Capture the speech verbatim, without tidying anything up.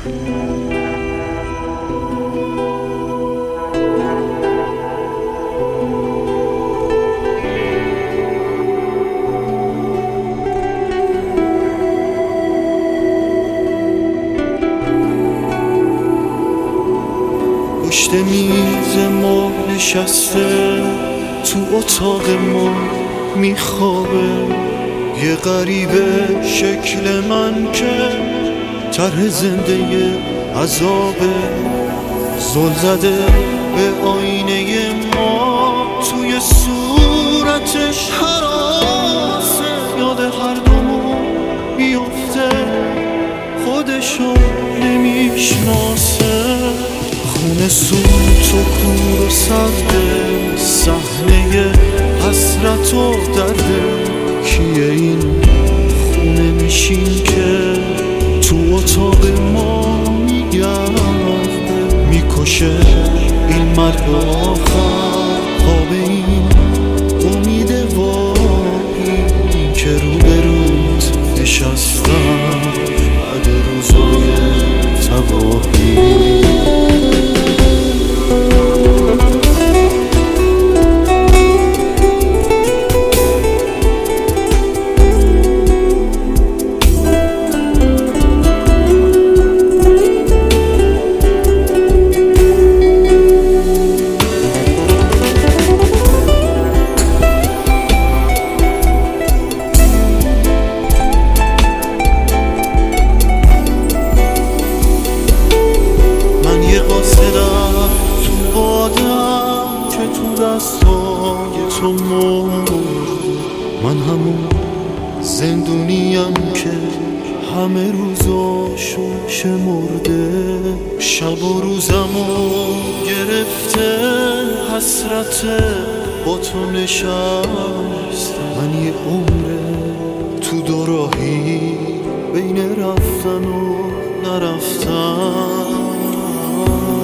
پشت میز ما نشسته تو اتاق ما میخوابه یه غریبه شکل من که طرح زنده عذابه، زل زده به آینه ما توی صورتش حراسه، یاد هر دومون بیفته خودشو نمیشناسه، خونه سوت و کور و سرده، صحنه حسرت و درده، کیه این خونه میشین که تو اتاق ما میگرده، میکشه این مرگ آخر، خواب این امید واقعی که روبروت نشستم بعد روزای تباهی. تو بادم که تو دستای تو مرد، من همون زندونیم که همه روزاشو شمرده، شب و روزمو گرفته حسرت با تو نشست، من یه عمره تو دوراهی بین رفتن و نرفتن.